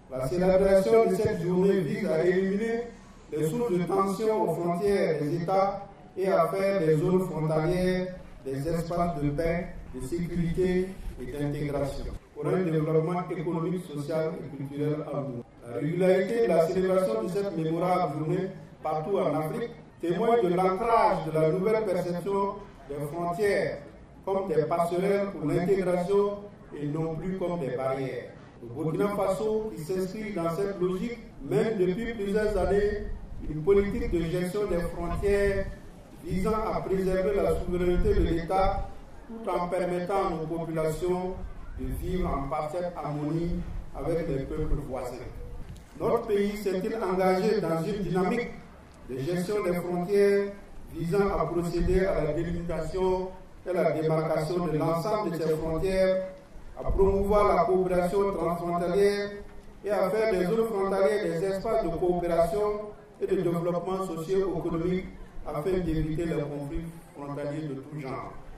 La célébration de cette journée vise à éliminer les sources de tension aux frontières des États et à faire des zones frontalières des espaces de paix, de sécurité et d'intégration pour un développement économique, social et culturel en nous. La régularité de la célébration de cette mémorable journée partout en Afrique témoigne de l'ancrage de la nouvelle perception des frontières comme des passerelles pour l'intégration et non plus comme des barrières. Le Burkina Faso, qui s'inscrit dans cette logique, mène depuis plusieurs années une politique de gestion des frontières visant à préserver la souveraineté de l'État tout en permettant à nos populations de vivre en parfaite harmonie avec les peuples voisins. Notre pays s'est-il engagé dans une dynamique de gestion des frontières visant à procéder à la délimitation et la démarcation de l'ensemble de ces frontières, à promouvoir la coopération transfrontalière et à faire des zones frontalières des espaces de coopération et de développement socio-économique afin d'éviter les conflits frontaliers de tout genre.